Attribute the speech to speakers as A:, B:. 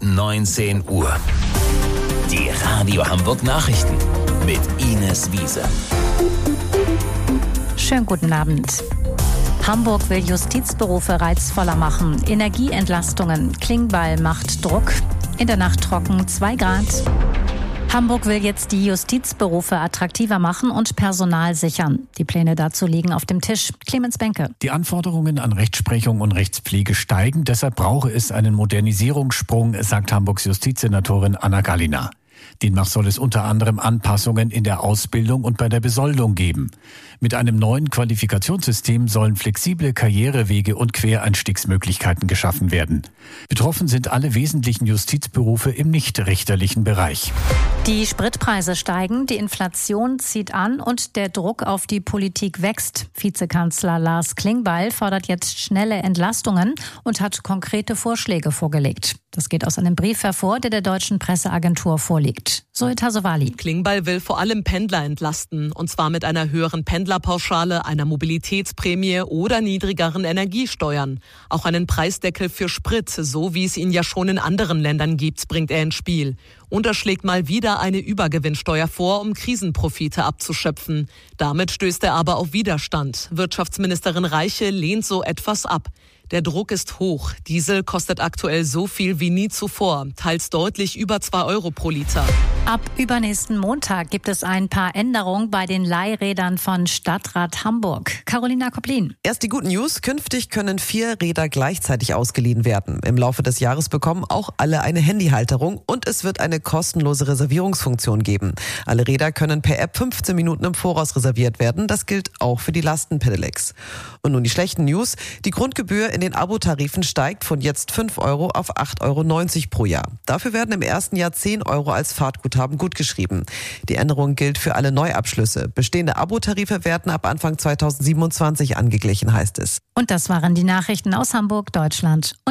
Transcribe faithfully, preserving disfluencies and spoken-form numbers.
A: neunzehn Uhr. Die Radio Hamburg Nachrichten mit Ines Wiese.
B: Schönen guten Abend. Hamburg will Justizberufe reizvoller machen. Energieentlastungen. Klingbeil macht Druck. In der Nacht trocken zwei Grad. Hamburg will jetzt die Justizberufe attraktiver machen und Personal sichern. Die Pläne dazu liegen auf dem Tisch. Clemens Benke.
C: Die Anforderungen an Rechtsprechung und Rechtspflege steigen. Deshalb brauche es einen Modernisierungssprung, sagt Hamburgs Justizsenatorin Anna Gallina. Demnach soll es unter anderem Anpassungen in der Ausbildung und bei der Besoldung geben. Mit einem neuen Qualifikationssystem sollen flexible Karrierewege und Quereinstiegsmöglichkeiten geschaffen werden. Betroffen sind alle wesentlichen Justizberufe im nichtrichterlichen Bereich.
B: Die Spritpreise steigen, die Inflation zieht an und der Druck auf die Politik wächst. Vizekanzler Lars Klingbeil fordert jetzt schnelle Entlastungen und hat konkrete Vorschläge vorgelegt. Das geht aus einem Brief hervor, der der deutschen Presseagentur vorliegt. Zoe Tassovali.
D: Klingbeil will vor allem Pendler entlasten, und zwar mit einer höheren Pendlerpauschale, einer Mobilitätsprämie oder niedrigeren Energiesteuern. Auch einen Preisdeckel für Sprit, so wie es ihn ja schon in anderen Ländern gibt, bringt er ins Spiel. Und er schlägt mal wieder eine Übergewinnsteuer vor, um Krisenprofite abzuschöpfen. Damit stößt er aber auf Widerstand. Wirtschaftsministerin Reiche lehnt so etwas ab. Der Druck ist hoch. Diesel kostet aktuell so viel wie nie zuvor, teils deutlich über zwei Euro pro Liter.
B: Ab übernächsten Montag gibt es ein paar Änderungen bei den Leihrädern von Stadtrat Hamburg. Carolina Koplin.
E: Erst die guten News. Künftig können vier Räder gleichzeitig ausgeliehen werden. Im Laufe des Jahres bekommen auch alle eine Handyhalterung und es wird eine kostenlose Reservierungsfunktion geben. Alle Räder können per App fünfzehn Minuten im Voraus reserviert werden. Das gilt auch für die Lastenpedelecs. Und nun die schlechten News. Die Grundgebühr in den Abotarifen steigt von jetzt fünf Euro auf acht Euro neunzig pro Jahr. Dafür werden im ersten Jahr zehn Euro als Fahrtguthaben gutgeschrieben. Die Änderung gilt für alle Neuabschlüsse. Bestehende Abotarife werden ab Anfang zweitausendsiebenundzwanzig angeglichen, heißt es.
B: Und das waren die Nachrichten aus Hamburg, Deutschland.